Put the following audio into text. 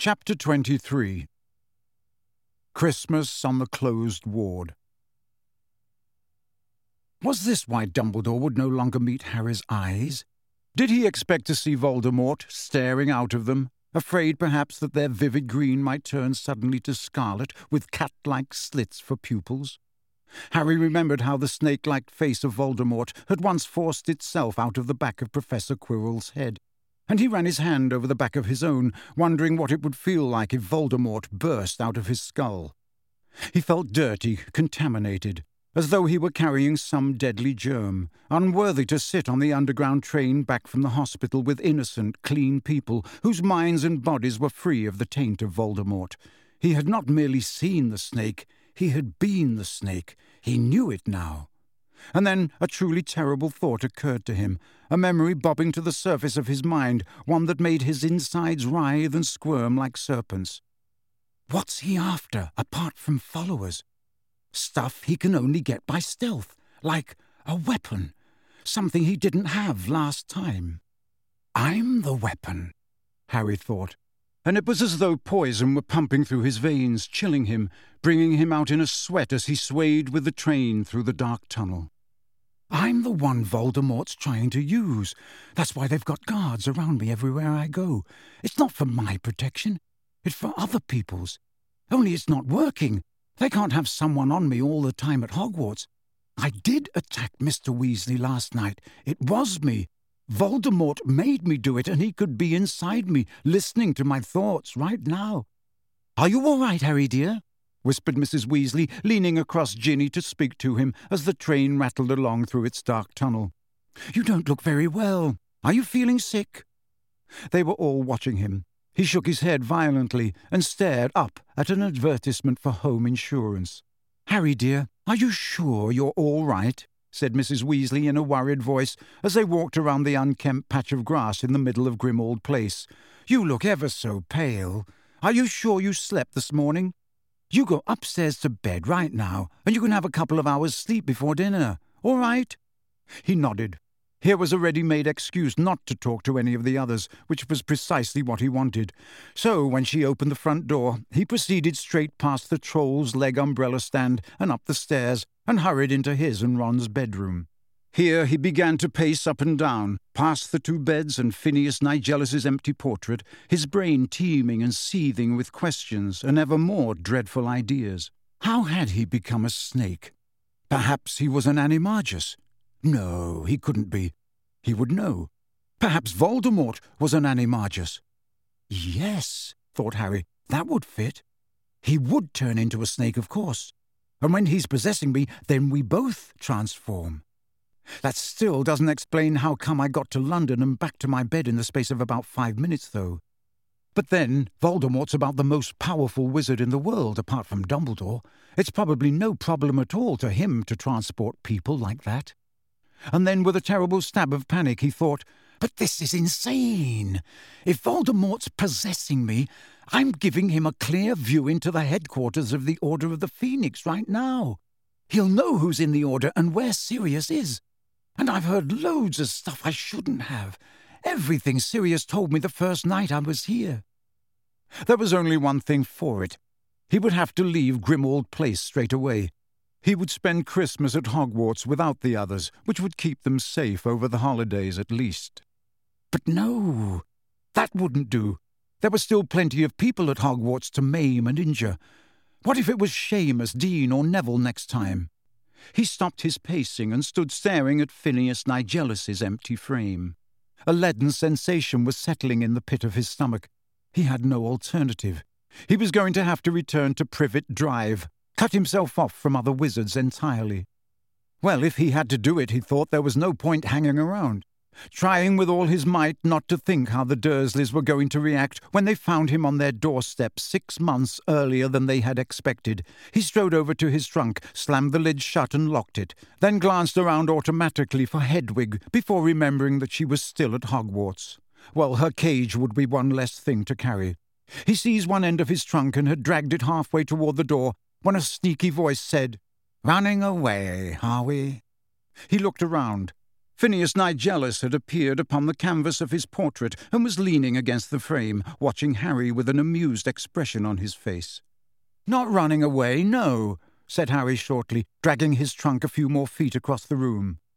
Chapter 23. Christmas on the Closed Ward. Was this why Dumbledore would no longer meet Harry's eyes? Did he expect to see Voldemort staring out of them, afraid perhaps that their vivid green might turn suddenly to scarlet with cat-like slits for pupils? Harry remembered how the snake-like face of Voldemort had once forced itself out of the back of Professor Quirrell's head, and he ran his hand over the back of his own, wondering what it would feel like if Voldemort burst out of his skull. He felt dirty, contaminated, as though he were carrying some deadly germ, unworthy to sit on the underground train back from the hospital with innocent, clean people whose minds and bodies were free of the taint of Voldemort. He had not merely seen the snake, he had been the snake. He knew it now. And then a truly terrible thought occurred to him, a memory bobbing to the surface of his mind, one that made his insides writhe and squirm like serpents. What's he after, apart from followers? Stuff he can only get by stealth, like a weapon, something he didn't have last time. I'm the weapon, Harry thought, and it was as though poison were pumping through his veins, chilling him, bringing him out in a sweat as he swayed with the train through the dark tunnel. I'm the one Voldemort's trying to use. That's why they've got guards around me everywhere I go. It's not for my protection. It's for other people's. Only it's not working. They can't have someone on me all the time at Hogwarts. I did attack Mr. Weasley last night. It was me. Voldemort made me do it, and he could be inside me, listening to my thoughts right now. Are you all right, Harry dear? Whispered Mrs. Weasley, leaning across Ginny to speak to him as the train rattled along through its dark tunnel. You don't look very well. Are you feeling sick? They were all watching him. He shook his head violently and stared up at an advertisement for home insurance. Harry dear, are you sure you're all right? Said Mrs. Weasley in a worried voice as they walked around the unkempt patch of grass in the middle of Grimmauld Place. You look ever so pale. Are you sure you slept this morning? You go upstairs to bed right now, and you can have a couple of hours' sleep before dinner. All right? He nodded. Here was a ready-made excuse not to talk to any of the others, which was precisely what he wanted. So, when she opened the front door, he proceeded straight past the Troll's leg umbrella stand and up the stairs, and hurried into his and Ron's bedroom. Here he began to pace up and down, past the two beds and Phineas Nigellus's empty portrait, his brain teeming and seething with questions and ever more dreadful ideas. How had he become a snake? Perhaps he was an animagus. No, he couldn't be. He would know. Perhaps Voldemort was an animagus. Yes, thought Harry, that would fit. He would turn into a snake, of course. And when he's possessing me, then we both transform. That still doesn't explain how come I got to London and back to my bed in the space of about 5 minutes, though. But then, Voldemort's about the most powerful wizard in the world, apart from Dumbledore. It's probably no problem at all to him to transport people like that. And then, with a terrible stab of panic, he thought, but this is insane. If Voldemort's possessing me, I'm giving him a clear view into the headquarters of the Order of the Phoenix right now. He'll know who's in the Order and where Sirius is. And I've heard loads of stuff I shouldn't have. Everything Sirius told me the first night I was here. There was only one thing for it. He would have to leave Grimmauld Place straight away. He would spend Christmas at Hogwarts without the others, which would keep them safe over the holidays at least. But no, that wouldn't do. There were still plenty of people at Hogwarts to maim and injure. What if it was Seamus, Dean, or Neville next time? He stopped his pacing and stood staring at Phineas Nigellus's empty frame. A leaden sensation was settling in the pit of his stomach. He had no alternative. He was going to have to return to Privet Drive, cut himself off from other wizards entirely. Well, if he had to do it, he thought, there was no point hanging around, trying with all his might not to think how the Dursleys were going to react when they found him on their doorstep 6 months earlier than they had expected. He strode over to his trunk, slammed the lid shut and locked it, then glanced around automatically for Hedwig before remembering that she was still at Hogwarts. Well, her cage would be one less thing to carry. He seized one end of his trunk and had dragged it halfway toward the door when a sneaky voice said, "Running away, are we?" He looked around. Phineas Nigellus had appeared upon the canvas of his portrait and was leaning against the frame, watching Harry with an amused expression on his face. "Not running away, no," said Harry shortly, dragging his trunk a few more feet across the room.